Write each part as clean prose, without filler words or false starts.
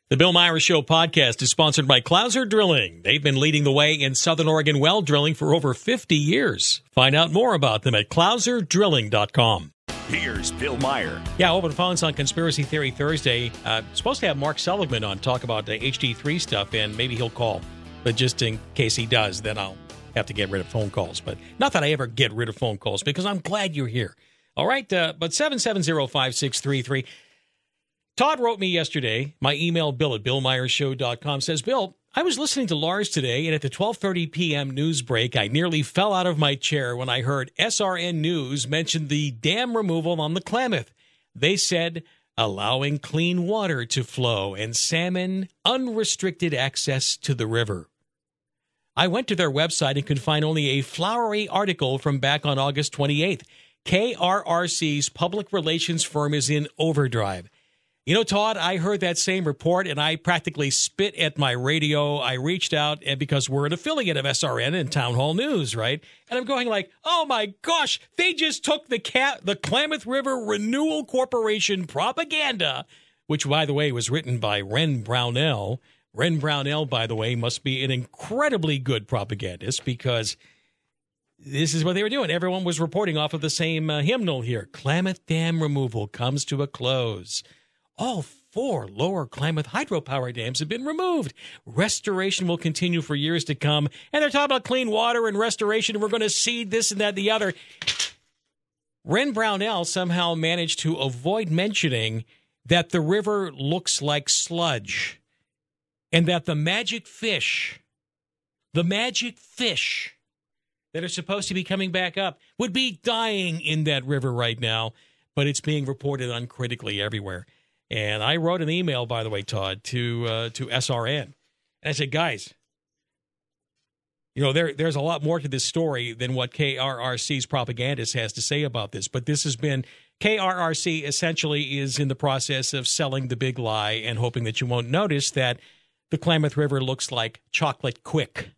The Bill Myers Show podcast is sponsored by Clouser Drilling. They've been leading the way in Southern Oregon well drilling for over 50 years. Find out more about them at clouserdrilling.com. Here's Bill Meyer. Yeah, open phones on Conspiracy Theory Thursday. Supposed to have Mark Seligman on talk about the HD3 stuff, and maybe he'll call. But just in case he does, then I'll have to get rid of phone calls. But not that I ever get rid of phone calls, because I'm glad you're here. All right, but 770-5633. Todd wrote me yesterday, my email, bill at billmyershow.com, says, Bill, I was listening to Lars today, and at the 12:30 p.m. news break, I nearly fell out of my chair when I heard SRN News mention the dam removal on the Klamath. They said, allowing clean water to flow and salmon unrestricted access to the river. I went to their website and could find only a flowery article from back on August 28th. KRRC's public relations firm is in overdrive. You know, Todd, I heard that same report, and I practically spit at my radio. I reached out, and because we're an affiliate of SRN and Town Hall News, right? And I'm going like, oh, my gosh, they just took the Klamath River Renewal Corporation propaganda, which, by the way, was written by Ren Brownell. Ren Brownell, by the way, must be an incredibly good propagandist, because this is what they were doing. Everyone was reporting off of the same hymnal here. Klamath Dam removal comes to a close. All 4 lower Klamath hydropower dams have been removed. Restoration will continue for years to come. And they're talking about clean water and restoration, and we're going to seed this and that and the other. Ren Brownell somehow managed to avoid mentioning that the river looks like sludge and that the magic fish that are supposed to be coming back up would be dying in that river right now, but it's being reported uncritically everywhere. And I wrote an email, by the way, Todd, to SRN. And I said, guys, you know, there's a lot more to this story than what KRRC's propagandist has to say about this. But this has been, KRRC essentially is in the process of selling the big lie and hoping that you won't notice that the Klamath River looks like chocolate quick.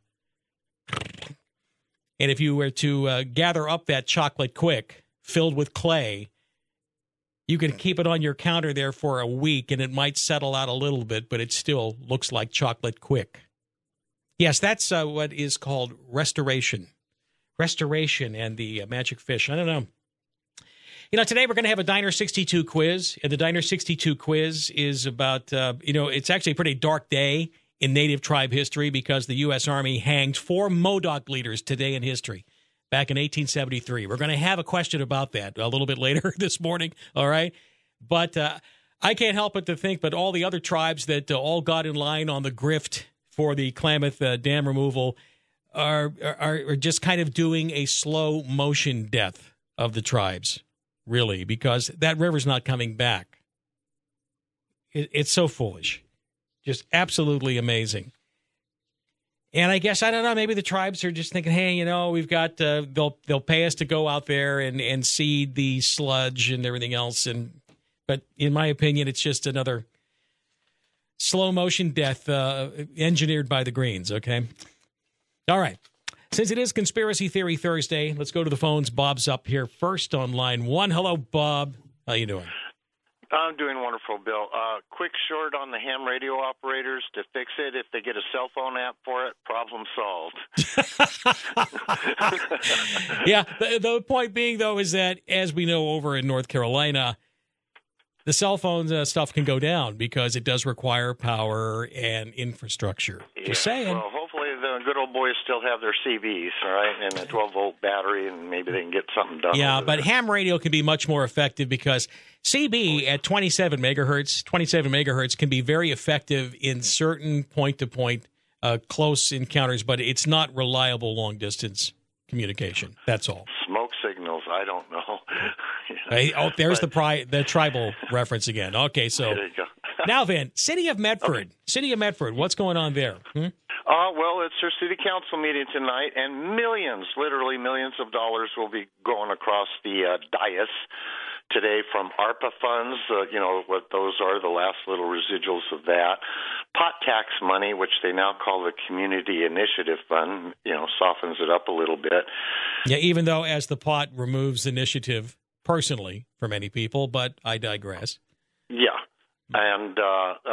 And if you were to gather up that chocolate quick filled with clay, you can keep it on your counter there for a week, and it might settle out a little bit, but it still looks like chocolate quick. Yes, that's what is called restoration. Restoration and the magic fish. I don't know. You know, today we're going to have a Diner 62 quiz, and the Diner 62 quiz is about, it's actually a pretty dark day in Native tribe history because the U.S. Army hanged 4 Modoc leaders today in history. Back in 1873. We're going to have a question about that a little bit later this morning, all right? But I can't help but to think, but all the other tribes that all got in line on the grift for the Klamath dam removal are just kind of doing a slow motion death of the tribes, really, because that river's not coming back. It's so foolish. Just absolutely amazing. And I guess, I don't know, maybe the tribes are just thinking, hey, you know, we've got, they'll pay us to go out there and seed the sludge and everything else. But in my opinion, it's just another slow motion death engineered by the Greens, okay? All right. Since it is Conspiracy Theory Thursday, let's go to the phones. Bob's up here first on line 1. Hello, Bob. How you doing? I'm doing wonderful, Bill. Quick short on the ham radio operators to fix it. If they get a cell phone app for it, problem solved. Yeah, the point being, though, is that, as we know over in North Carolina, the cell phone stuff can go down because it does require power and infrastructure. Just saying. Well, hopefully the good old boys still have their CBs, all right, and a 12-volt battery, and maybe they can get something done. Yeah, but ham radio can be much more effective because CB at 27 megahertz can be very effective in certain point-to-point close encounters, but it's not reliable long-distance communication. That's all. Smoke signals, I don't know. There's the tribal reference again. Okay, so there you go. Now then, City of Medford. Okay. City of Medford, what's going on there? Well, it's their city council meeting tonight, and millions, literally millions of dollars will be going across the dais today from ARPA funds, what those are, the last little residuals of that. Pot tax money, which they now call the Community Initiative Fund, softens it up a little bit. Yeah, even though as the pot removes initiative personally for many people, but I digress. Yeah, and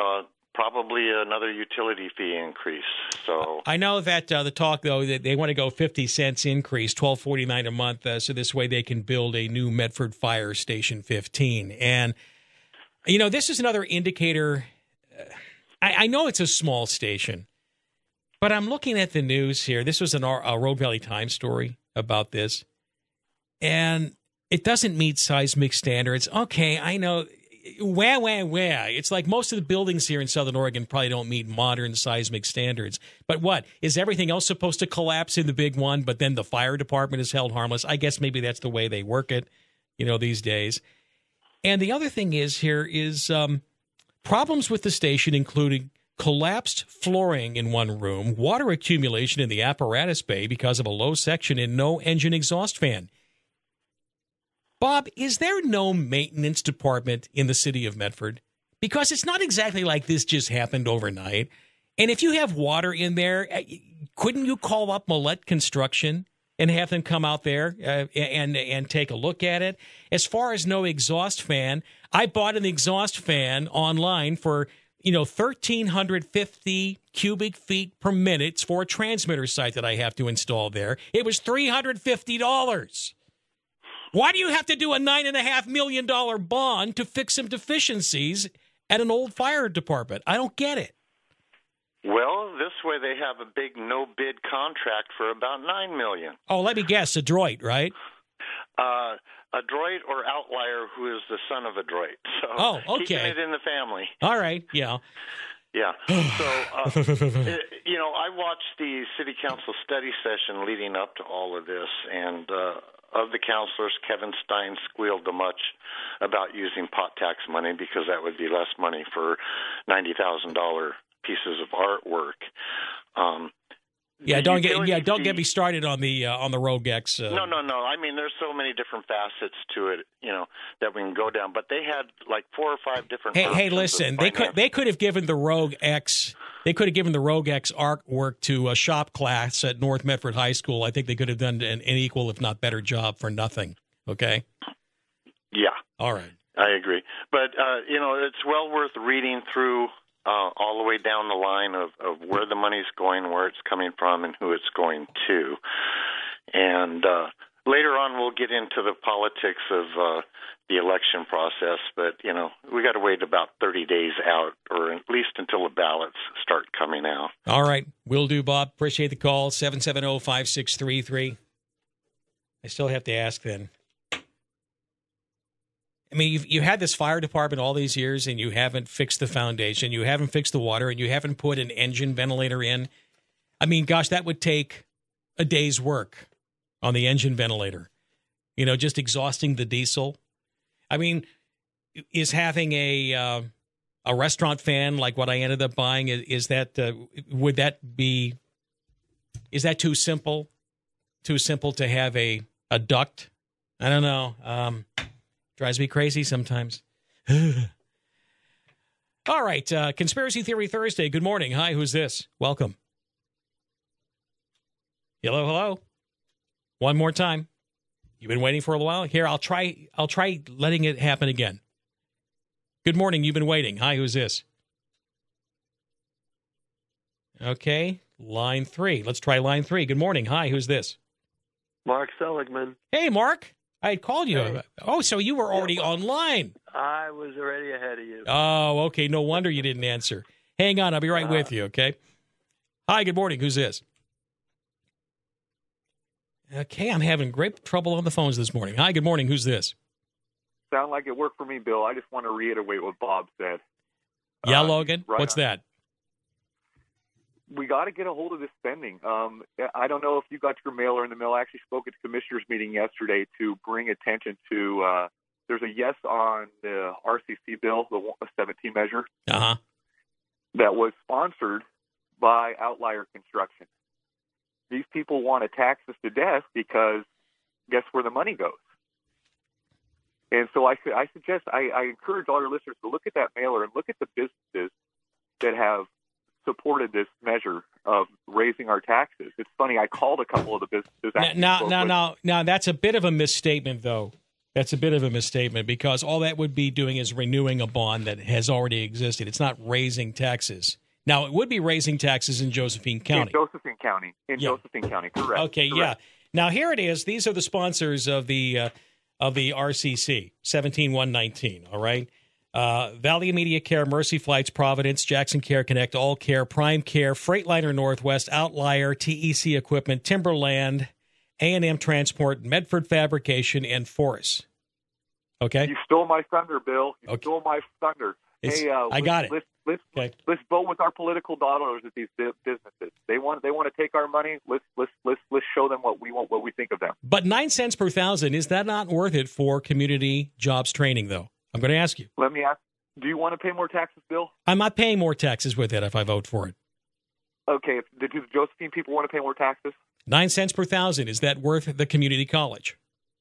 probably another utility fee increase. So I know that the talk, though, that they want to go 50 cents increase, $12.49 a month, so this way they can build a new Medford Fire Station 15. And, this is another indicator. I know it's a small station, but I'm looking at the news here. This was a Road Valley Times story about this, and it doesn't meet seismic standards. Okay, I know. Wah. It's like most of the buildings here in Southern Oregon probably don't meet modern seismic standards. But what? Is everything else supposed to collapse in the big one, but then the fire department is held harmless? I guess maybe that's the way they work it, these days. And the other thing is problems with the station, including collapsed flooring in one room, water accumulation in the apparatus bay because of a low section, and no engine exhaust fan. Bob, is there no maintenance department in the city of Medford? Because it's not exactly like this just happened overnight. And if you have water in there, couldn't you call up Millette Construction and have them come out there and take a look at it? As far as no exhaust fan, I bought an exhaust fan online for 1,350 cubic feet per minute for a transmitter site that I have to install there. It was $350. Why do you have to do a $9.5 million bond to fix some deficiencies at an old fire department? I don't get it. Well, this way they have a big no-bid contract for about $9 million. Oh, let me guess, Adroit, right? Adroit or Outlier, who is the son of Adroit. So okay. Keeping it in the family. All right, yeah. Yeah. So, I watched the city council study session leading up to all of this, and of the councilors, Kevin Stein squealed much about using pot tax money because that would be less money for $90,000 pieces of artwork. Don't get me started on the RogueX. No. I mean, there's so many different facets to it, that we can go down. But they had like 4 or 5 different. Hey, listen, they could have given the RogueX. They could have given the RogueX artwork to a shop class at North Medford High School. I think they could have done an equal, if not better, job for nothing. Okay. Yeah. All right. I agree, but it's well worth reading through. All the way down the line of where the money's going, where it's coming from, and who it's going to. And later on, we'll get into the politics of the election process. But, we got to wait about 30 days out, or at least until the ballots start coming out. All right. Will do, Bob. Appreciate the call. 770-5633. I still have to ask then. I mean, you had this fire department all these years, and you haven't fixed the foundation, you haven't fixed the water, and you haven't put an engine ventilator in. I mean, gosh, that would take a day's work on the engine ventilator. Just exhausting the diesel. I mean, is having a restaurant fan like what I ended up buying, is that too simple? Too simple to have a duct? I don't know. Drives me crazy sometimes. All right. Conspiracy Theory Thursday. Good morning. Hi, who's this? Welcome. Hello. One more time. You've been waiting for a while? Here, I'll try letting it happen again. Good morning. You've been waiting. Hi, who's this? Okay. Line 3. Let's try line 3. Good morning. Hi, who's this? Mark Seligman. Hey, Mark. I had called you. Hey. Oh, so you were already online. I was already ahead of you. Oh, okay. No wonder you didn't answer. Hang on. I'll be right with you, okay? Hi, good morning. Who's this? Okay, I'm having great trouble on the phones this morning. Hi, good morning. Who's this? Sound like it worked for me, Bill. I just want to reiterate what Bob said. Yeah, Logan? Right What's on. that? We got to get a hold of this spending. I don't know if you got your mailer in the mail. I actually spoke at the commissioners meeting yesterday to bring attention to there's a yes on the RCC bill, the 17 measure, that was sponsored by Outlier Construction. These people want to tax us to death because guess where the money goes? And so I suggest, I encourage all your listeners to look at that mailer and look at the businesses that have supported this measure of raising our taxes. It's funny, I called a couple of the businesses. Now, that's a bit of a misstatement, though. That's a bit of a misstatement because all that would be doing is renewing a bond that has already existed. It's not raising taxes. Now, it would be raising taxes in Josephine County. Josephine County, correct. Okay, correct. yeah. Now, here it is. These are the sponsors of the RCC, 17119, all right? Valley Immediate Care, Mercy Flights, Providence, Jackson Care Connect, All Care, Prime Care, Freightliner Northwest, Outlier, TEC Equipment, Timberland, A&M Transport, Medford Fabrication, and Forest. Okay? You stole my thunder, Bill. You Okay. stole my thunder. I got it. Let's vote with our political dollars at these businesses. They want to take our money. Let's show them what we want, what we think of them. But 9 cents per thousand, is that not worth it for community jobs training, though? I'm going to ask you. Let me ask, do you want to pay more taxes, Bill? I'm not paying more taxes with it if I vote for it. Okay, do the Josephine people want to pay more taxes? 9 cents per thousand, is that worth the community college?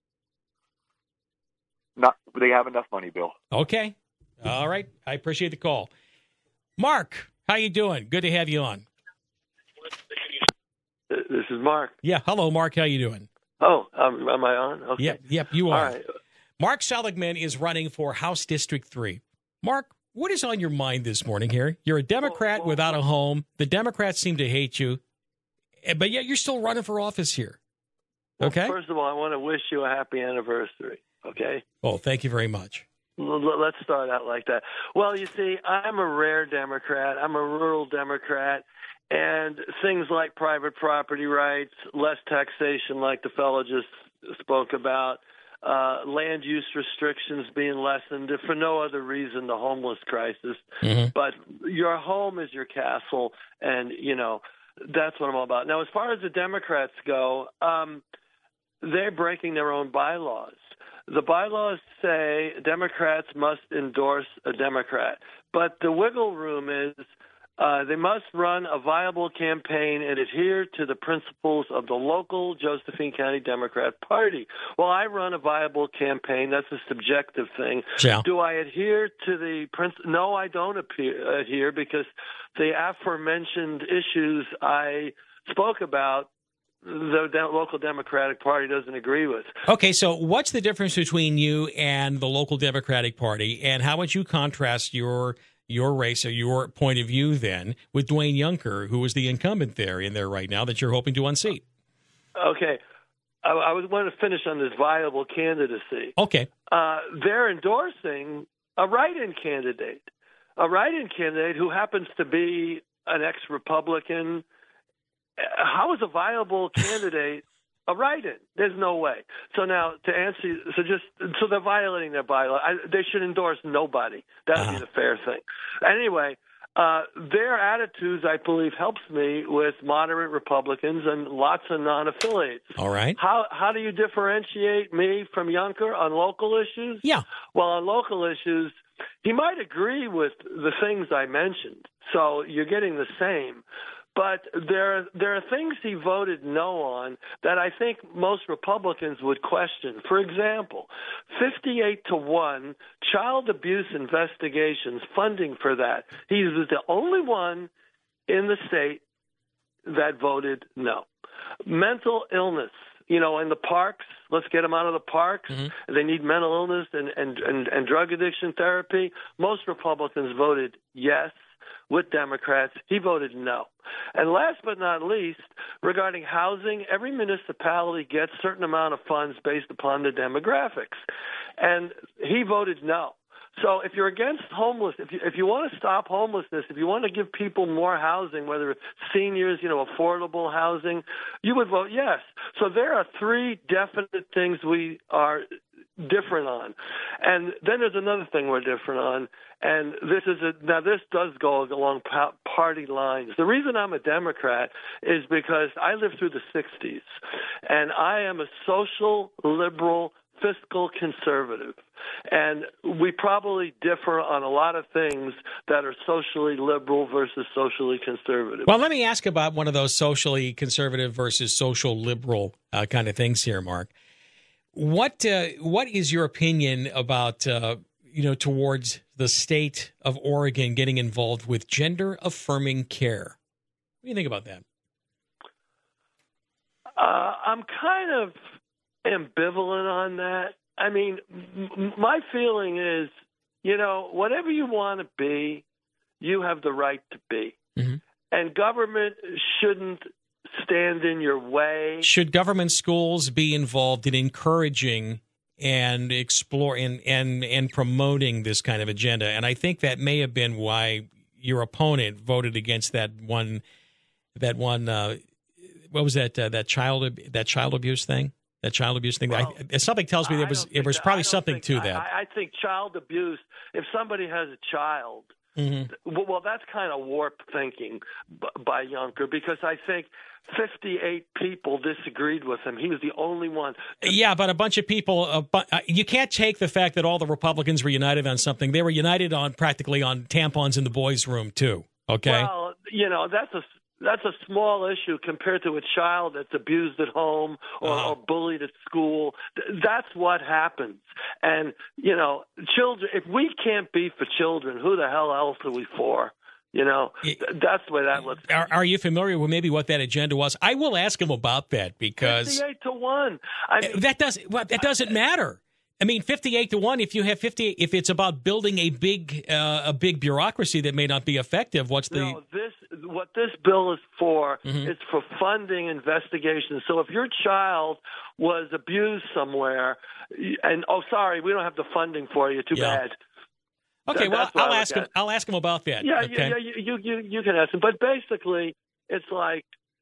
Not, they have enough money, Bill. Okay. All right. I appreciate the call. Mark, how you doing? Good to have you on. This is Mark. Yeah. Hello, Mark. How you doing? Oh, am I on? Okay. Yep, you are. All right. Mark Seligman is running for House District 3. Mark, what is on your mind this morning here? You're a Democrat without a home. The Democrats seem to hate you, but yet you're still running for office here. Okay? Well, first of all, I want to wish you a happy anniversary, okay? Oh, thank you very much. Let's start out like that. Well, you see, I'm a rare Democrat. I'm a rural Democrat. And things like private property rights, less taxation like the fellow just spoke about, land use restrictions being lessened, if for no other reason, the homeless crisis. Mm-hmm. But your home is your castle, and, that's what I'm all about. Now, as far as the Democrats go, they're breaking their own bylaws. The bylaws say Democrats must endorse a Democrat, but the wiggle room is they must run a viable campaign and adhere to the principles of the local Josephine County Democrat Party. Well, I run a viable campaign. That's a subjective thing. Yeah. Do I adhere to the principle? No, I don't adhere because the aforementioned issues I spoke about, the local Democratic Party doesn't agree with. Okay, so what's the difference between you and the local Democratic Party, and how would you contrast your race or your point of view then with Dwayne Junker, who is the incumbent there right now that you're hoping to unseat? Okay. I would want to finish on this viable candidacy. Okay. They're endorsing a write-in candidate who happens to be an ex-Republican. How is a viable candidate a write-in? There's no way. So now to answer, so they're violating their bylaw. They should endorse nobody. That would be the fair thing. Anyway, their attitudes, I believe, helps me with moderate Republicans and lots of non-affiliates. All right. How do you differentiate me from Junker on local issues? Yeah. Well, on local issues, he might agree with the things I mentioned. So you're getting the same. But there are things he voted no on that I think most Republicans would question. For example, 58-1 child abuse investigations, funding for that. He was the only one in the state that voted no. Mental illness, in the parks, let's get them out of the parks. Mm-hmm. They need mental illness and drug addiction therapy. Most Republicans voted yes. With Democrats, he voted no. And last but not least, regarding housing, every municipality gets a certain amount of funds based upon the demographics. And he voted no. So if you're against homeless, if you want to stop homelessness, if you want to give people more housing, whether it's seniors, affordable housing, you would vote yes. So there are three definite things we are different on. And then there's another thing we're different on, and this does go along party lines. The reason I'm a Democrat is because I lived through the 60s, and I am a social liberal fiscal conservative. And we probably differ on a lot of things that are socially liberal versus socially conservative. Well, let me ask about one of those socially conservative versus social liberal kind of things here, Mark. What is your opinion about towards the state of Oregon getting involved with gender affirming care? What do you think about that? I'm kind of ambivalent on that. I mean, my feeling is, whatever you want to be, you have the right to be. Mm-hmm. And government shouldn't stand in your way. Should government schools be involved in encouraging and exploring and promoting this kind of agenda? And I think that may have been why your opponent voted against that one. What was that? That child abuse thing. That child abuse thing. Well, something tells me there was probably something to that. I think child abuse. If somebody has a child, well, that's kind of warped thinking by Juncker, because I think 58 people disagreed with him. He was the only one. Yeah, but a bunch of people. You can't take the fact that all the Republicans were united on something. They were united on practically on tampons in the boys' room too. Okay. Well, that's a small issue compared to a child that's abused at home or bullied at school. That's what happens. And, children, if we can't be for children, who the hell else are we for? That's the way that looks. Are you familiar with maybe what that agenda was? I will ask him about that, because 58-1. That doesn't matter. I mean, 58-1. If you have 58, if it's about building a big bureaucracy that may not be effective, what this bill is for is for funding investigations. So if your child was abused somewhere, and sorry, we don't have the funding for you. Too bad. Okay, well, I'll ask him. I'll ask him about that. Yeah, okay? You can ask him. But basically, it's like,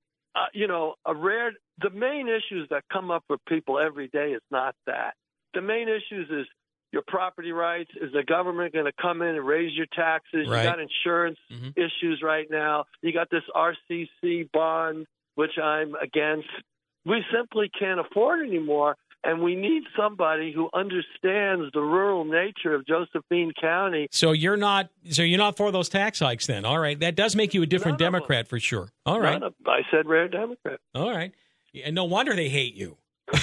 the main issues that come up for people every day is not that. The main issues is your property rights. Is the government going to come in and raise your taxes? Right. You got insurance issues right now. You got this RCC bond, which I'm against. We simply can't afford anymore, and we need somebody who understands the rural nature of Josephine County. So you're not for those tax hikes then? All right, that does make you a different Democrat for sure. All right, I said rare Democrat. All right, and no wonder they hate you.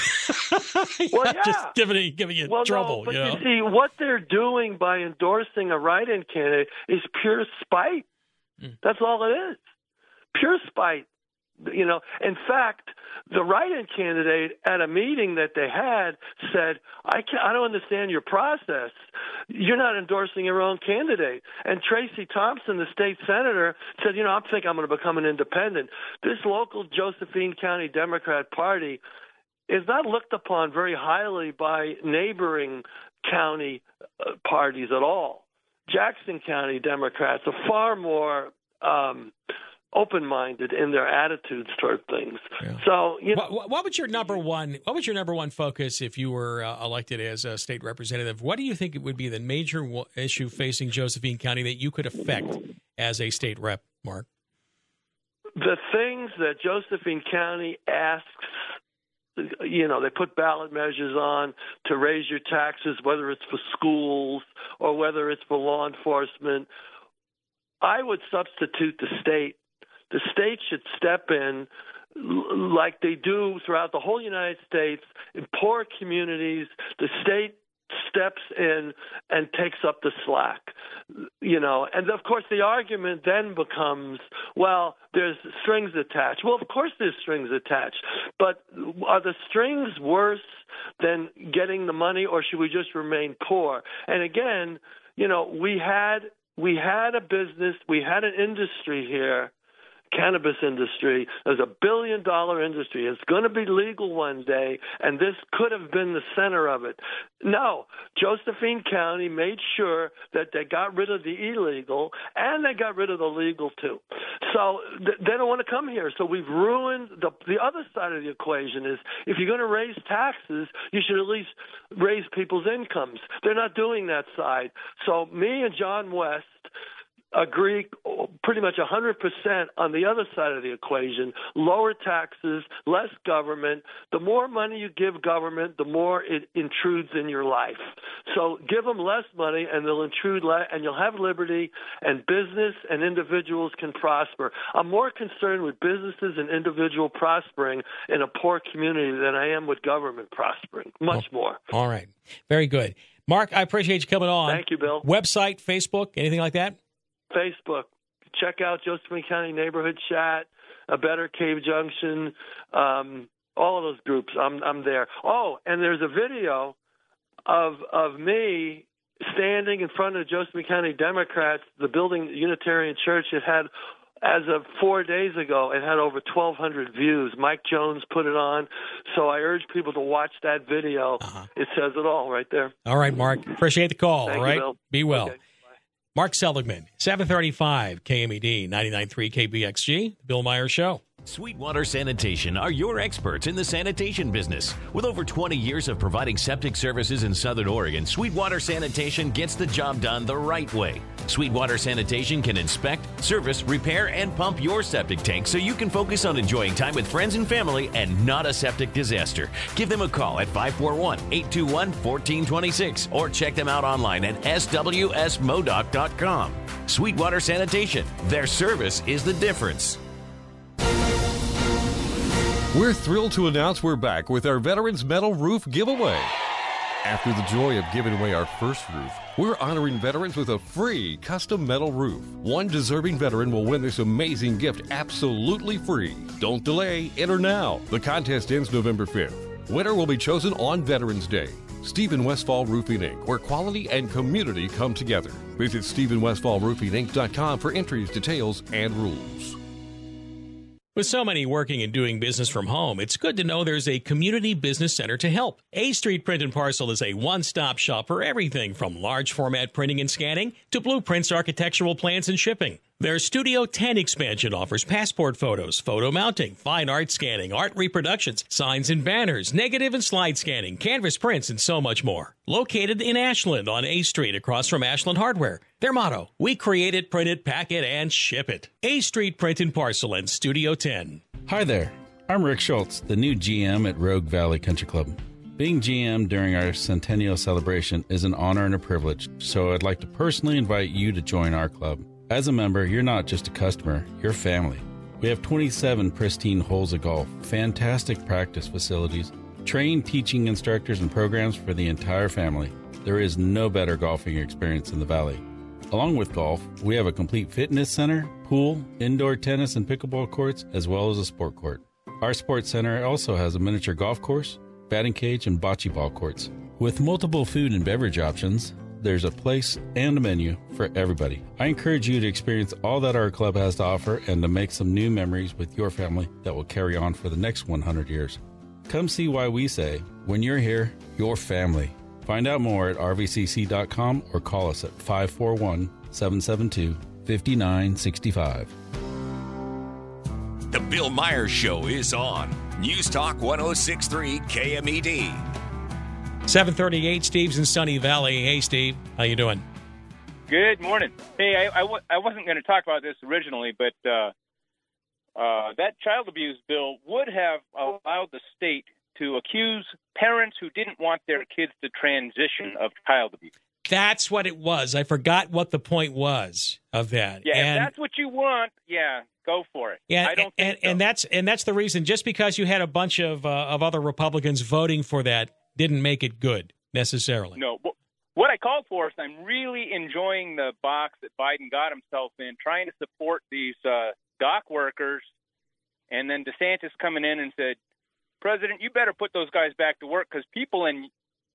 Well, yeah. Just giving you trouble. No, but you see, what they're doing by endorsing a write-in candidate is pure spite. That's all it is. Pure spite. In fact, the write-in candidate at a meeting that they had said, I don't understand your process. You're not endorsing your own candidate. And Tracy Thompson, the state senator, said, I think I'm going to become an independent. This local Josephine County Democrat Party is not looked upon very highly by neighboring county parties at all. Jackson County Democrats are far more open-minded in their attitudes toward things. Yeah. So, what would your number one focus if you were elected as a state representative? What do you think it would be the major issue facing Josephine County that you could affect as a state rep, Mark? The things that Josephine County asks. They put ballot measures on to raise your taxes, whether it's for schools or whether it's for law enforcement. I would substitute the state. The state should step in like they do throughout the whole United States in poor communities. The state steps in and takes up the slack, and of course the argument then becomes, well, there's strings attached. Well, of course there's strings attached, but are the strings worse than getting the money, or should we just remain poor? And again, we had a business, we had an industry here, cannabis industry. There's $1 billion industry. It's going to be legal one day, and this could have been the center of it. No, Josephine County made sure that they got rid of the illegal, and they got rid of the legal too. So they don't want to come here. So we've ruined the other side of the equation. Is if you're going to raise taxes, you should at least raise people's incomes. They're not doing that side. So me and John West agree pretty much 100% on the other side of the equation. Lower taxes, less government. The more money you give government, the more it intrudes in your life. So give them less money, and they'll intrude less, and you'll have liberty, and business and individuals can prosper. I'm more concerned with businesses and individual prospering in a poor community than I am with government prospering. Much more. All right. Very good. Mark, I appreciate you coming on. Thank you, Bill. Website, Facebook, anything like that? Facebook. Check out Josephine County Neighborhood Chat, A Better Cave Junction, all of those groups. I'm there. Oh, and there's a video of me standing in front of the Joseph County Democrats, the building Unitarian Church. It had, as of 4 days ago, it had over 1,200 views. Mike Jones put it on, so I urge people to watch that video. It says it all right there. All right, Mark. Appreciate the call. Thank all right, you, Bill. Be well. Okay. Mark Seligman, 735 KMED, 99.3 KBXG, The Bill Meyer Show. Sweetwater Sanitation are your experts in the sanitation business. With over 20 years of providing septic services in Southern Oregon, Sweetwater Sanitation gets the job done the right way. Sweetwater Sanitation can inspect, service, repair, and pump your septic tank so you can focus on enjoying time with friends and family and not a septic disaster. Give them a call at 541-821-1426 or check them out online at swsmodoc.com. Sweetwater Sanitation. Their service is the difference. We're thrilled to announce we're back with our Veterans Metal Roof Giveaway. After the joy of giving away our first roof, we're honoring veterans with a free custom metal roof. One deserving veteran will win this amazing gift absolutely free. Don't delay, enter now. The contest ends November 5th. Winner will be chosen on Veterans Day. Stephen Westfall Roofing Inc., where quality and community come together. Visit StephenWestfallRoofingInc.com for entries, details, and rules. With so many working and doing business from home, it's good to know there's a community business center to help. A Street Print and Parcel is a one-stop shop for everything from large format printing and scanning to blueprints, architectural plans, and shipping. Their Studio 10 expansion offers passport photos, photo mounting, fine art scanning, art reproductions, signs and banners, negative and slide scanning, canvas prints, and so much more. Located in Ashland on A Street across from Ashland Hardware. Their motto, we create it, print it, pack it, and ship it. A Street Print and Parcel and Studio 10. Hi there. I'm Rick Schultz, the new GM at Rogue Valley Country Club. Being GM during our centennial celebration is an honor and a privilege, so I'd like to personally invite you to join our club. As a member, you're not just a customer, you're family. We have 27 pristine holes of golf, fantastic practice facilities, trained teaching instructors and programs for the entire family. There is no better golfing experience in the valley. Along with golf, we have a complete fitness center, pool, indoor tennis and pickleball courts, as well as a sport court. Our sports center also has a miniature golf course, batting cage, and bocce ball courts. With multiple food and beverage options, there's a place and a menu for everybody. I encourage you to experience all that our club has to offer and to make some new memories with your family that will carry on for the next 100 years. Come see why we say, when you're here, you're family. Find out more at rvcc.com or call us at 541-772-5965. The Bill Meyer Show is on News Talk 106.3 KMED. 738, Steve's in Sunny Valley. Hey, Steve. How you doing? Good morning. Hey, I wasn't going to talk about this originally, but that child abuse bill would have allowed the state to accuse parents who didn't want their kids to transition of child abuse. That's what it was. I forgot what the point was of that. Yeah, and if that's what you want, yeah, go for it. Yeah, I don't think so. and that's the reason. Just because you had a bunch of other Republicans voting for that didn't make it good necessarily. No. What I called for is I'm really enjoying the box that Biden got himself in, trying to support these dock workers, and then DeSantis coming in and said, President, you better put those guys back to work because people in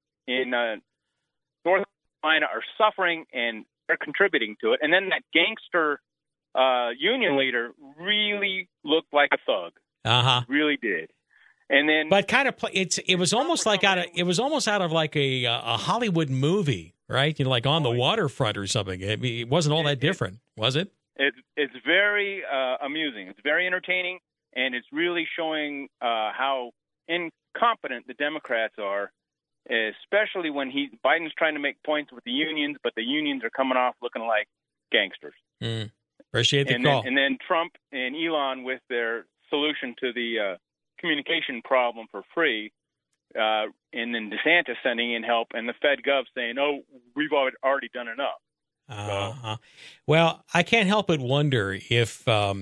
North Carolina are suffering and they're contributing to it. And then that gangster union leader really looked like a thug. Really did. And then, but kind of, it was almost like out of like a Hollywood movie, right? You know, like On the Waterfront or something. It wasn't all that different, was it? It's very amusing. It's very entertaining, and it's really showing how incompetent the Democrats are, especially when Biden's trying to make points with the unions, but the unions are coming off looking like gangsters. Appreciate the call. And then Trump and Elon with their solution to the communication problem for free, and then DeSantis sending in help, and the Fed Gov saying, "Oh, we've already done enough." Well, I can't help but wonder if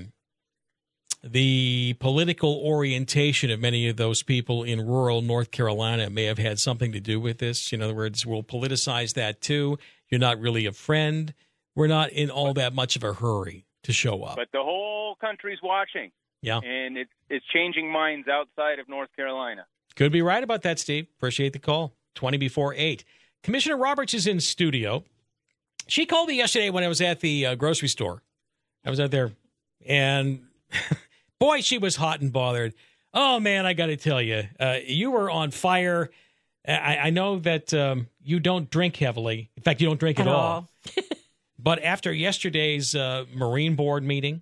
the political orientation of many of those people in rural North Carolina may have had something to do with this. In other words, we'll politicize that too. You're not really a friend. We're not in all that much of a hurry to show up. But the whole country's watching. Yeah. And it's changing minds outside of North Carolina. Could be right about that, Steve. Appreciate the call. 20 before 8. Commissioner Roberts is in studio. She called me yesterday when I was at the grocery store. I was out there, and boy, she was hot and bothered. Oh, man, I got to tell you, you were on fire. I know that you don't drink heavily. In fact, you don't drink at all. But after yesterday's Marine Board meeting,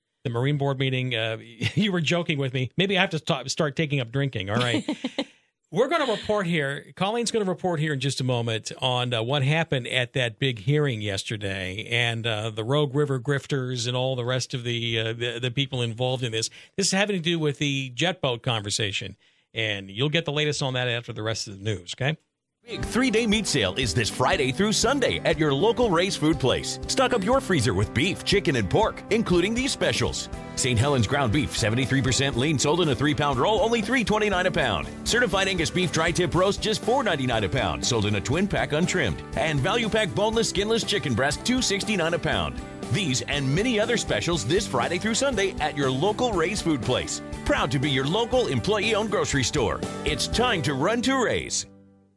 you were joking with me. Maybe I have to start taking up drinking. All right. We're going to report here. Colleen's going to report here in just a moment on what happened at that big hearing yesterday and the Rogue River grifters and all the rest of the people involved in this. This is having to do with the jet boat conversation. And you'll get the latest on that after the rest of the news, okay? Big 3-day meat sale is this Friday through Sunday at your local Ray's Food Place. Stock up your freezer with beef, chicken, and pork, including these specials. St. Helens ground beef, 73% lean, sold in a 3-pound roll, only $3.29 a pound. Certified Angus beef tri-tip roast, just $4.99 a pound, sold in a twin pack untrimmed. And value pack boneless, skinless chicken breast, $2.69 a pound. These and many other specials this Friday through Sunday at your local Ray's Food Place. Proud to be your local employee-owned grocery store. It's time to run to Ray's.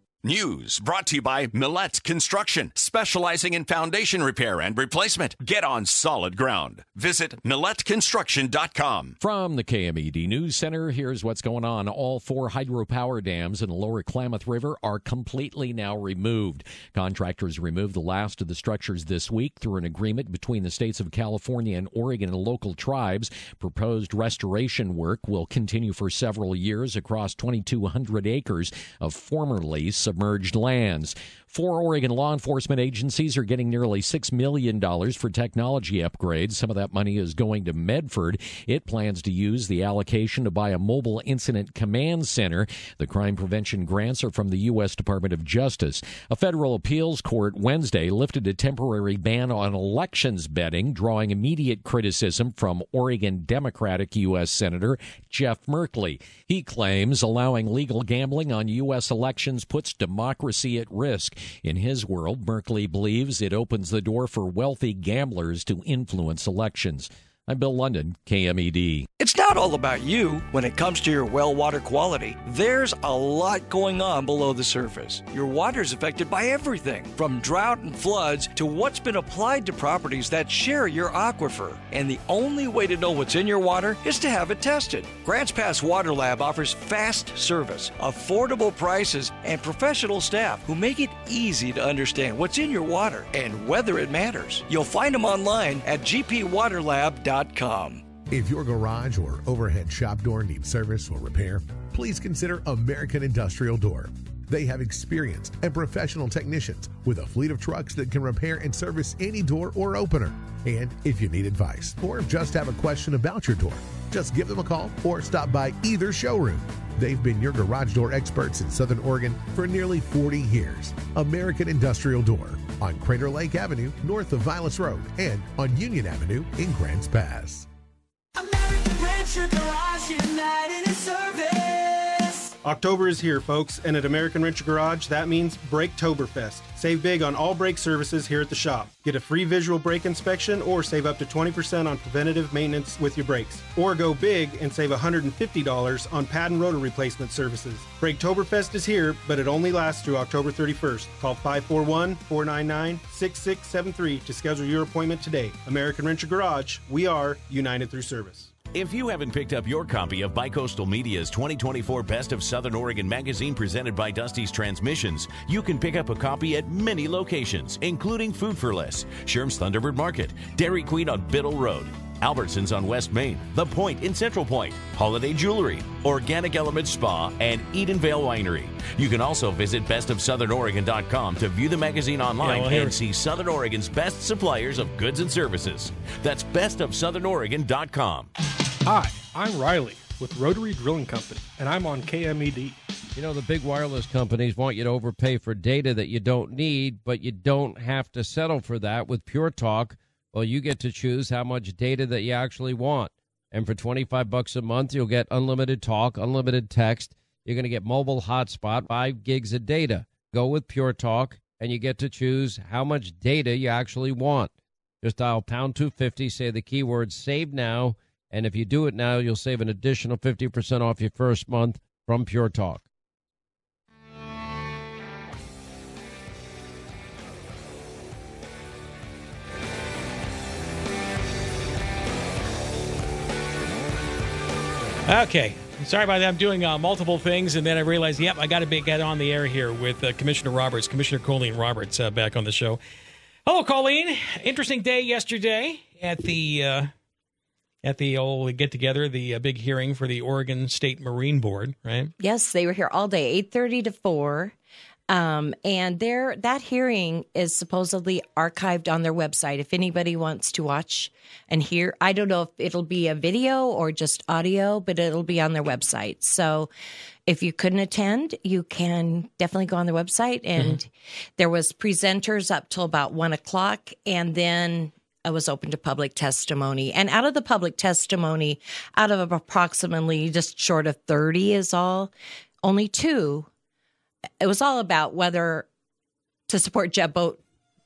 News brought to you by Millette Construction, specializing in foundation repair and replacement. Get on solid ground. Visit MilletteConstruction.com. From the KMED News Center, here's what's going on. All 4 hydropower dams in the lower Klamath River are completely now removed. Contractors removed the last of the structures this week through an agreement between the states of California and Oregon and local tribes. Proposed restoration work will continue for several years across 2,200 acres of formerly submerged lands. 4 Oregon law enforcement agencies are getting nearly $6 million for technology upgrades. Some of that money is going to Medford. It plans to use the allocation to buy a mobile incident command center. The crime prevention grants are from the U.S. Department of Justice. A federal appeals court Wednesday lifted a temporary ban on elections betting, drawing immediate criticism from Oregon Democratic U.S. Senator Jeff Merkley. He claims allowing legal gambling on U.S. elections puts democracy at risk. In his world, Merkley believes it opens the door for wealthy gamblers to influence elections. I'm Bill London, KMED. It's not all about you when it comes to your well water quality. There's a lot going on below the surface. Your water is affected by everything, from drought and floods to what's been applied to properties that share your aquifer. And the only way to know what's in your water is to have it tested. Grants Pass Water Lab offers fast service, affordable prices, and professional staff who make it easy to understand what's in your water and whether it matters. You'll find them online at gpwaterlab.com. If your garage or overhead shop door needs service or repair, please consider American Industrial Door. They have experienced and professional technicians with a fleet of trucks that can repair and service any door or opener. And if you need advice or just have a question about your door, just give them a call or stop by either showroom. They've been your garage door experts in Southern Oregon for nearly 40 years. American Industrial Door on Crater Lake Avenue, north of Vilas Road, and on Union Avenue in Grants Pass. American Rancher Garage, united in service. October is here, folks, and at American Rancher Garage, that means Braketoberfest. Save big on all brake services here at the shop. Get a free visual brake inspection or save up to 20% on preventative maintenance with your brakes. Or go big and save $150 on pad and rotor replacement services. Braketoberfest is here, but it only lasts through October 31st. Call 541-499-6673 to schedule your appointment today. American Rancher Garage, we are united through service. If you haven't picked up your copy of Bicoastal Media's 2024 Best of Southern Oregon magazine presented by Dusty's Transmissions, you can pick up a copy at many locations, including Food for Less, Sherm's Thunderbird Market, Dairy Queen on Biddle Road, Albertsons on West Main, The Point in Central Point, Holiday Jewelry, Organic Element Spa, and Edenvale Winery. You can also visit bestofsouthernoregon.com to view the magazine online and see Southern Oregon's best suppliers of goods and services. That's bestofsouthernoregon.com. Hi, I'm Riley with Rotary Drilling Company, and I'm on KMED. You know, the big wireless companies want you to overpay for data that you don't need, but you don't have to settle for that with Pure Talk. Well, you get to choose how much data that you actually want. And for $25 a month, you'll get unlimited talk, unlimited text. You're going to get mobile hotspot, 5 gigs of data. Go with Pure Talk, and you get to choose how much data you actually want. Just dial pound 250, say the keyword save now, and if you do it now, you'll save an additional 50% off your first month from Pure Talk. Okay. Sorry about that. I'm doing multiple things, and then I realized, I got to get on the air here with Commissioner Roberts, Commissioner Colleen Roberts, back on the show. Hello, Colleen. Interesting day yesterday at the old get-together, the big hearing for the Oregon State Marine Board, right? Yes, they were here all day, 8:30 to 4. And that hearing is supposedly archived on their website. If anybody wants to watch and hear, I don't know if it'll be a video or just audio, but it'll be on their website. So if you couldn't attend, you can definitely go on their website. And there was presenters up till about 1 o'clock, and then it was open to public testimony. And out of the public testimony, out of approximately just short of 30 is all, only 2. It was all about whether to support jet boats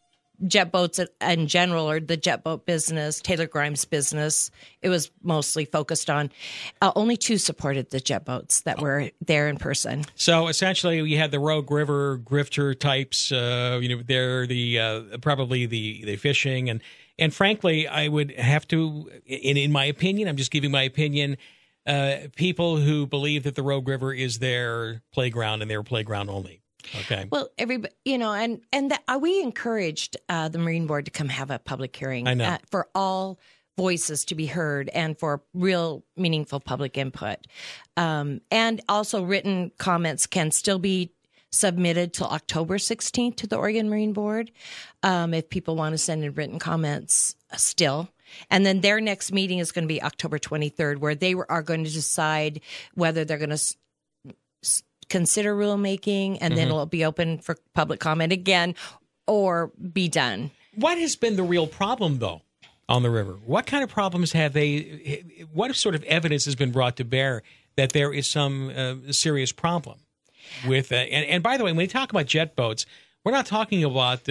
in general, or the jet boat business, Taylor Grimes' business. It was mostly focused on. Only 2 supported the jet boats that were there in person. So essentially, we had the Rogue River grifter types. They're the probably the fishing, and frankly, I would have to, in my opinion, I'm just giving my opinion. People who believe that the Rogue River is their playground and their playground only. Okay. Well, everybody, we encouraged the Marine Board to come have a public hearing. I know. For all voices to be heard and for real meaningful public input. And also written comments can still be submitted till October 16th to the Oregon Marine Board if people want to send in written comments still. And then their next meeting is going to be October 23rd, where they are going to decide whether they're going to consider rulemaking, and then it'll be open for public comment again, or be done. What has been the real problem, though, on the river? What kind of problems have they? What sort of evidence has been brought to bear that there is some serious problem with? And by the way, when we talk about jet boats, we're not talking about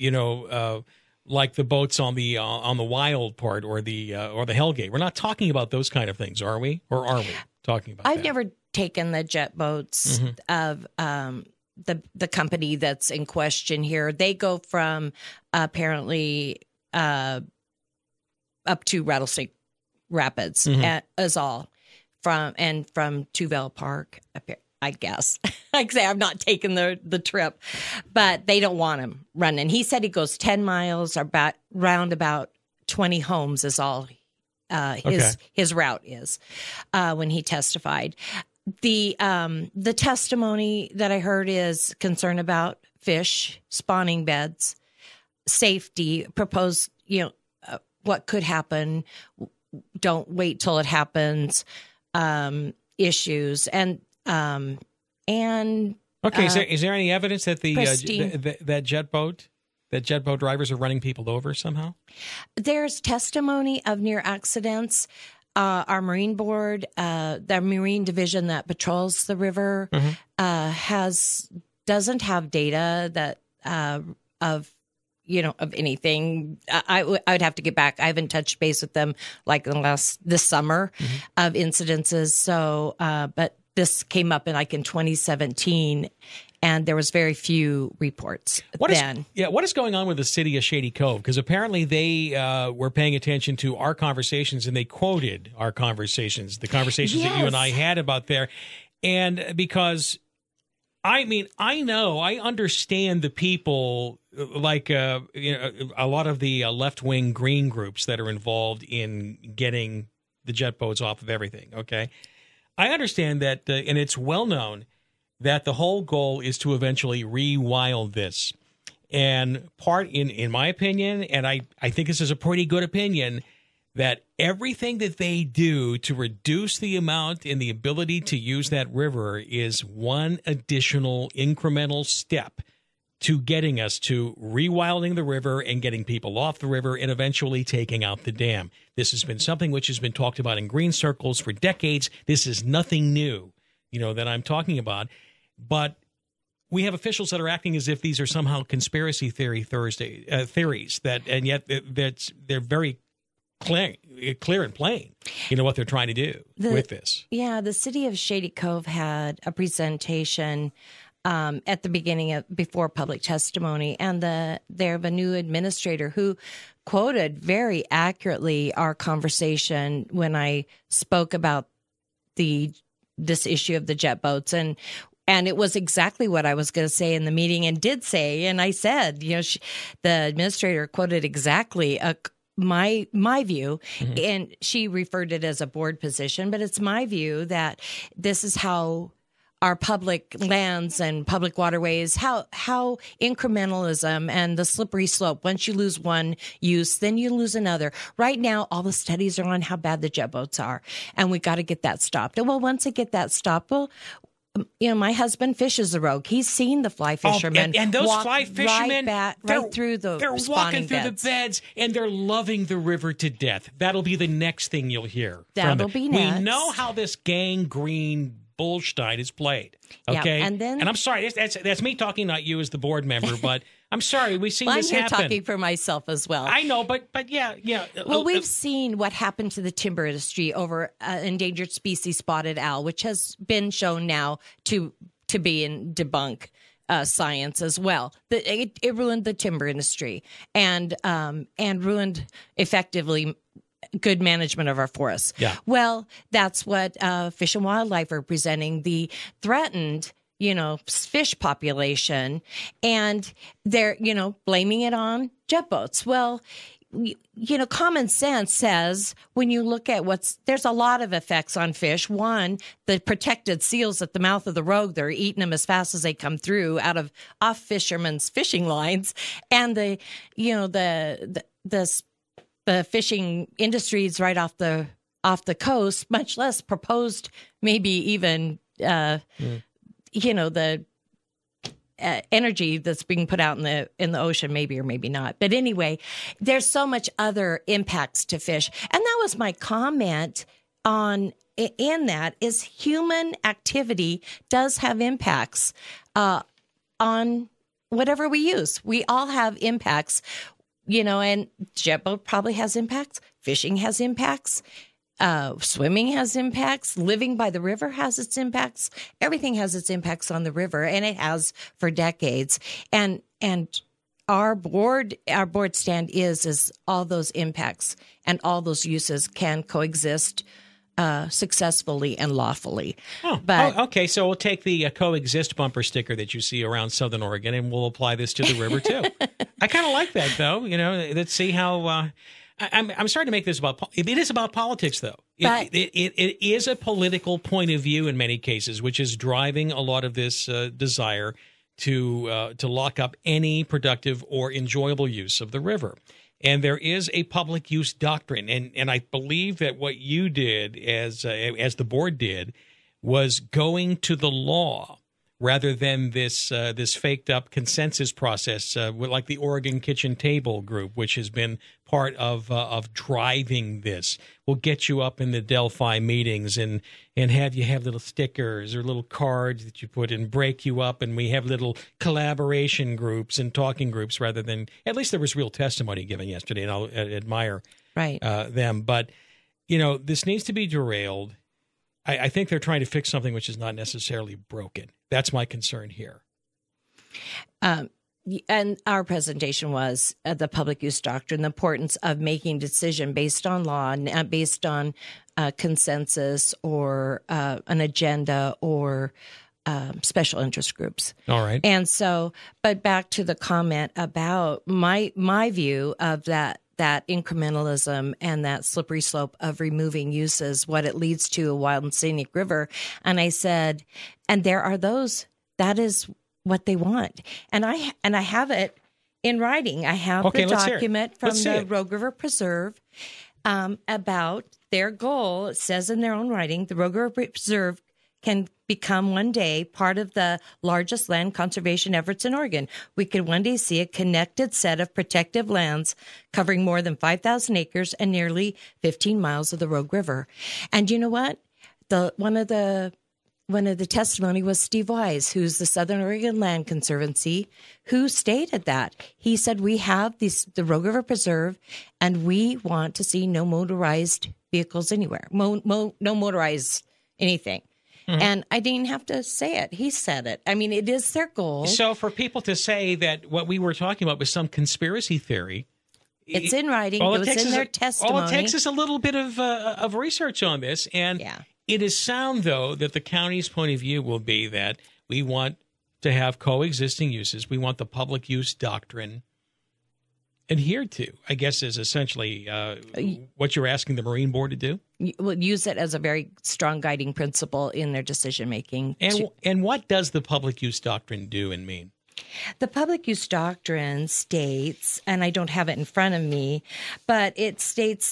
like the boats on the Wild part or the Hellgate. We're not talking about those kind of things, are we? Or are we talking about? I've never taken the jet boats of the company that's in question here. They go from apparently up to Rattlesnake Rapids as all from Tuville Park. I guess. Like I say, I've not taken the trip, but they don't want him running. He said he goes 10 miles, or round about 20 homes is all his route is when he testified. The testimony that I heard is concern about fish, spawning beds, safety, proposed, what could happen, don't wait till it happens, issues, and okay. Is there any evidence that that jet boat drivers are running people over somehow? There's testimony of near accidents. Our Marine Board, the Marine Division that patrols the river, doesn't have data that of anything. I would have to get back. I haven't touched base with them like this summer of incidences. So, but this came up in 2017, and there was very few reports what is going on with the city of Shady Cove? Because apparently they were paying attention to our conversations, and they quoted our conversations, the conversations that you and I had about there. And because, I understand the people, like a lot of the left-wing green groups that are involved in getting the jet boats off of everything, okay? I understand that, and it's well known, that the whole goal is to eventually rewild this. And in my opinion, and I think this is a pretty good opinion, that everything that they do to reduce the amount and the ability to use that river is one additional incremental step to getting us to rewilding the river and getting people off the river and eventually taking out the dam. This has been something which has been talked about in green circles for decades. This is nothing new, that I'm talking about. But we have officials that are acting as if these are somehow conspiracy theories and yet they're very clear and plain, what they're trying to do with this. Yeah, the city of Shady Cove had a presentation at the beginning before public testimony, and they have a new administrator who quoted very accurately our conversation when I spoke about this issue of the jet boats. And it was exactly what I was going to say in the meeting and did say. And I said, the administrator quoted exactly my view, and she referred it as a board position, but it's my view that this is how our public lands and public waterways, how incrementalism and the slippery slope. Once you lose one use, then you lose another. Right now, all the studies are on how bad the jet boats are, and we got to get that stopped. And well, once I get that stopped, my husband fishes the Rogue. He's seen the fly fishermen. And those fly fishermen, right through the they're walking through the beds, and they're loving the river to death. That'll be the next thing you'll hear. That'll be next. We know how this gangrene Bullstein is played. Okay, yeah, and I'm sorry, that's me talking, not you as the board member, but I'm sorry, we've seen this happen. I'm talking for myself as well. I know, but yeah. Well, we've seen what happened to the timber industry over endangered species spotted owl, which has been shown now to be in debunk science as well. It ruined the timber industry and ruined effectively good management of our forests. Yeah. Well, that's what Fish and Wildlife are presenting, the threatened, fish population, and they're, blaming it on jet boats. Well, common sense says when you look at there's a lot of effects on fish. One, the protected seals at the mouth of the Rogue, they're eating them as fast as they come through off fishermen's fishing lines. And the fishing industries right off the coast, much less proposed, maybe even, the energy that's being put out in the ocean, maybe or maybe not. But anyway, there's so much other impacts to fish. And that was my comment in that is human activity does have impacts on whatever we use. We all have impacts. And jet boat probably has impacts. Fishing has impacts. Swimming has impacts. Living by the river has its impacts. Everything has its impacts on the river, and it has for decades. And our board stand is all those impacts and all those uses can coexist successfully and lawfully. Okay. So we'll take the coexist bumper sticker that you see around Southern Oregon, and we'll apply this to the river too. I kind of like that, though. Let's see how. I'm starting to make this about. It is about politics, though. It is a political point of view in many cases, which is driving a lot of this desire to lock up any productive or enjoyable use of the river. And there is a public use doctrine, and I believe that what you did, as the board did, was going to the law rather than this faked up consensus process, like the Oregon Kitchen Table Group, which has been part of driving this. We'll get you up in the Delphi meetings and have you have little stickers or little cards that you put and break you up, and we have little collaboration groups and talking groups rather than, at least there was real testimony given yesterday, and I'll admire them. But, this needs to be derailed. I think they're trying to fix something which is not necessarily broken. That's my concern here. And our presentation was the public use doctrine, the importance of making decision based on law, and based on consensus or an agenda or special interest groups. All right. And so, but back to the comment about my view of that incrementalism and that slippery slope of removing uses, what it leads to, a wild and scenic river. And I said, and there are those, that is what they want. And I have it in writing. I have the document from the Rogue River Preserve about their goal. It says in their own writing, the Rogue River Preserve can become one day part of the largest land conservation efforts in Oregon. We could one day see a connected set of protective lands covering more than 5,000 acres and nearly 15 miles of the Rogue River. And you know what? One of the testimony was Steve Wise, who's the Southern Oregon Land Conservancy, who stated that. He said, we have the Rogue River Preserve, and we want to see no motorized vehicles anywhere, no motorized anything. Mm-hmm. And I didn't have to say it. He said it. I mean, it is their goal. So for people to say that what we were talking about was some conspiracy theory. It's in writing. It was in their testimony. All it takes is a little bit of research on this. And It is sound, though, that the county's point of view will be that we want to have coexisting uses. We want the public use doctrine adhered to, I guess, is essentially what you're asking the Marine Board to do? We'll use it as a very strong guiding principle in their decision-making. And what does the public use doctrine do and mean? The public use doctrine states, and I don't have it in front of me, but it states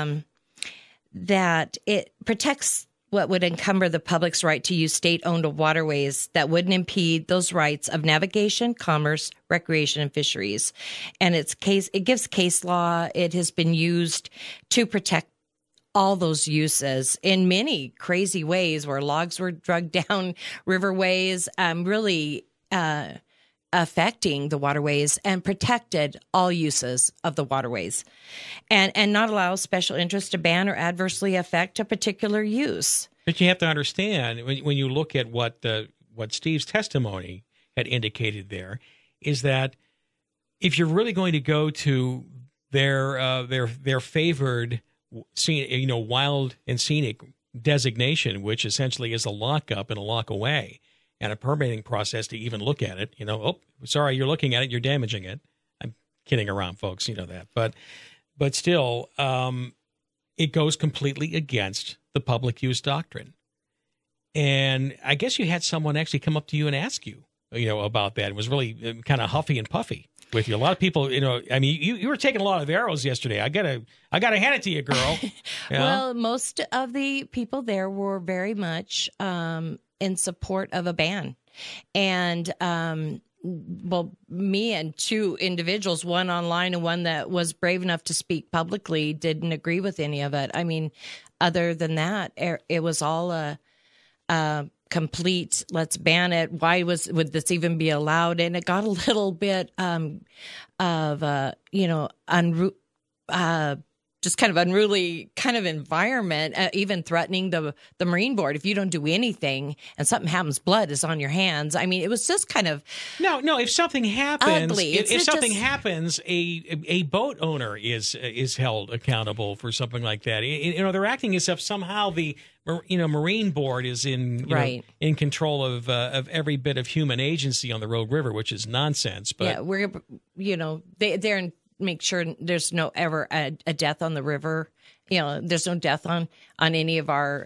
that it protects what would encumber the public's right to use state-owned waterways that wouldn't impede those rights of navigation, commerce, recreation, and fisheries. And it gives case law. It has been used to protect all those uses in many crazy ways where logs were dragged down riverways, really affecting the waterways, and protected all uses of the waterways, and not allow special interest to ban or adversely affect a particular use. But you have to understand, when you look at what Steve's testimony had indicated there, is that if you're really going to go to their favored, wild and scenic designation, which essentially is a lockup and a lock away, and a permitting process to even look at it, sorry, you're looking at it, you're damaging it. I'm kidding around, folks, you know that. But still, it goes completely against the public use doctrine. And I guess you had someone actually come up to you and ask you, about that. It was really kind of huffy and puffy with you. A lot of people, you were taking a lot of arrows yesterday. I gotta hand it to you, girl. Well, most of the people there were very much in support of a ban. And, me and two individuals, one online and one that was brave enough to speak publicly, didn't agree with any of it. I mean, other than that, it was all a complete, let's ban it. Why would this even be allowed? And it got a little bit just kind of unruly kind of environment, even threatening the Marine Board. If you don't do anything and something happens, blood is on your hands. I mean, it was just kind of no. If something happens, ugly. If something happens, a boat owner is held accountable for something like that. They're acting as if somehow the Marine Board is in control of every bit of human agency on the Rogue River, which is nonsense. But they're in. Make sure there's no ever a death on the river. There's no death on any of our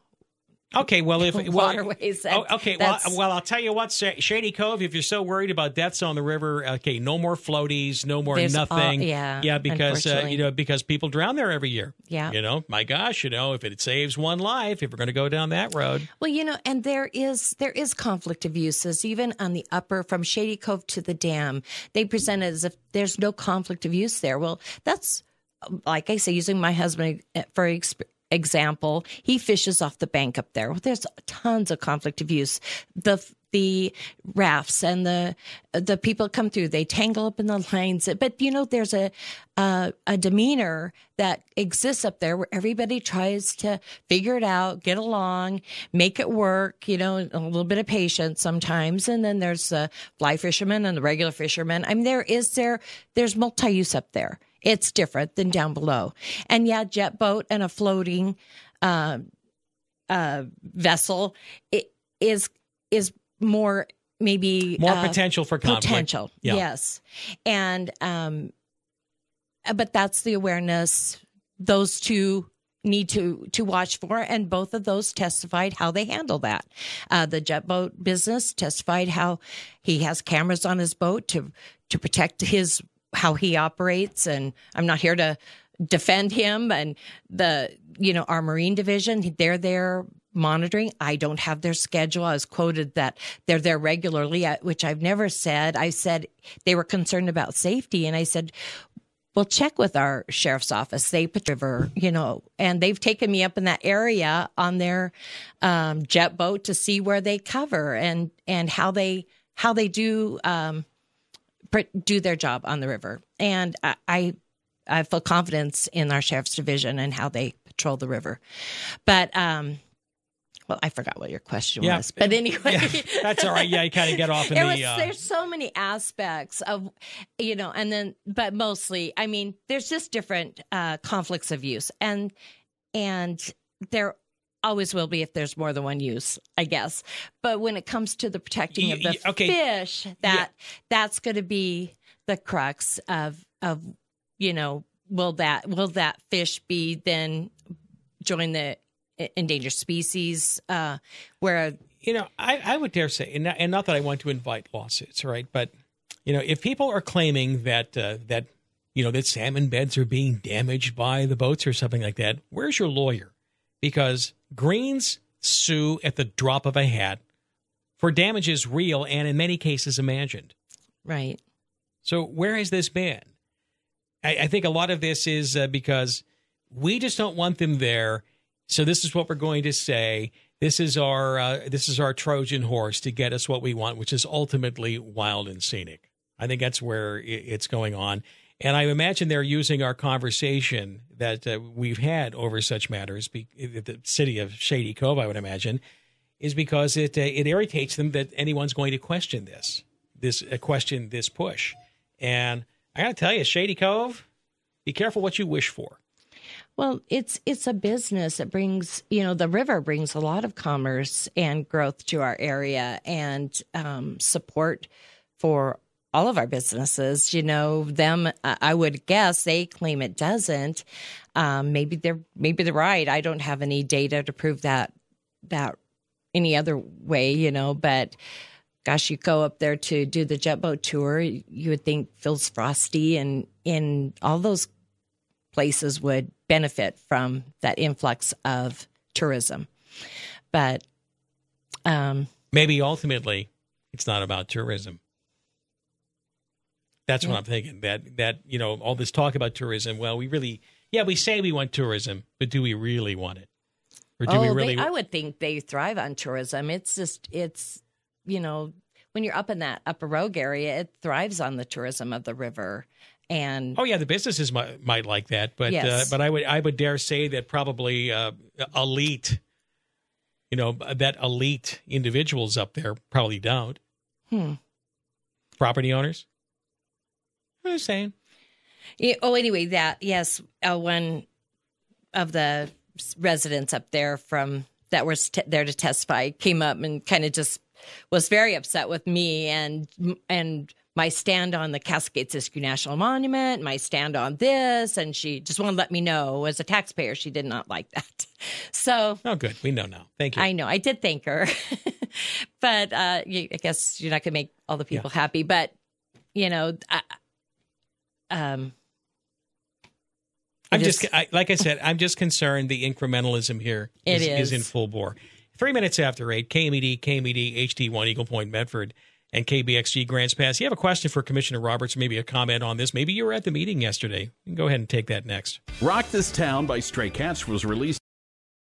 waterways. I'll tell you what, Shady Cove. If you're so worried about deaths on the river, no more floaties, no more nothing. Because people drown there every year. Yeah, my gosh, if it saves one life, if we're going to go down that road. Well, and there is conflict of uses even on the upper from Shady Cove to the dam. They present it as if there's no conflict of use there. Well, that's like I say, using my husband for example, he fishes off the bank up there. Well, there's tons of conflict of use. The rafts and the people come through, they tangle up in the lines. But there's a demeanor that exists up there where everybody tries to figure it out, get along, make it work. A little bit of patience sometimes. And then there's the fly fishermen and the regular fishermen. I mean, there's multi-use up there. It's different than down below. And jet boat and a floating vessel is more maybe more potential for conflict. Potential, yes. And but that's the awareness those two need to watch for, and both of those testified how they handle that. The jet boat business testified how he has cameras on his boat to protect how he operates, and I'm not here to defend him. And our Marine division, they're there monitoring. I don't have their schedule. I was quoted that they're there regularly, which I've never said. I said they were concerned about safety, and I said, well, check with our sheriff's office. They river, and they've taken me up in that area on their jet boat to see where they cover and how they do their job on the river. And I feel confidence in our sheriff's division and how they patrol the river. But, I forgot what your question was. But anyway. That's all right. Yeah, you kind of get off in there's so many aspects of, but mostly, I mean, there's just different conflicts of use. And there always will be if there's more than one use, I guess. But when it comes to the protecting of the fish, that's going to be the crux of will that fish be then join the endangered species where I would dare say, and not that I want to invite lawsuits, right? But if people are claiming that that salmon beds are being damaged by the boats or something like that, where's your lawyer? Because Greens sue at the drop of a hat for damages real and in many cases imagined. Right. So where has this been? I think a lot of this is because we just don't want them there. So this is what we're going to say. This is our Trojan horse to get us what we want, which is ultimately wild and scenic. I think that's where it's going on. And I imagine they're using our conversation that we've had over such matters, the city of Shady Cove, I would imagine, is because it irritates them that anyone's going to question this push. And I got to tell you, Shady Cove, be careful what you wish for. Well, it's a business. It brings, the river brings a lot of commerce and growth to our area and support for all of our businesses. I would guess they claim it doesn't. Maybe they're right. I don't have any data to prove that any other way, but gosh, you go up there to do the jet boat tour, you would think Phil's Frosty and in all those places would benefit from that influx of tourism. But maybe ultimately it's not about tourism. That's what I'm thinking, that all this talk about tourism, well, we say we want tourism, but do we really want it? Or do we really? I would think they thrive on tourism. It's when you're up in that Upper Rogue area, it thrives on the tourism of the river. And the businesses might like that, but yes. But I would dare say that probably elite individuals up there probably don't. Property owners. I'm just saying. Anyway, one of the residents up there that was there to testify came up and kind of just was very upset with me and my stand on the Cascade Siskiyou National Monument, my stand on this, and she just wanted to let me know as a taxpayer she did not like that. So, good. We know now. Thank you. I know. I did thank her, but I guess you're not going to make all the people happy. But like I said, I'm just concerned the incrementalism here is in full bore. 3 minutes after 8, KMED, HD1, Eagle Point, Medford, and KBXG Grants Pass. You have a question for Commissioner Roberts, maybe a comment on this. Maybe you were at the meeting yesterday. You can go ahead and take that next. Rock This Town by Stray Cats was released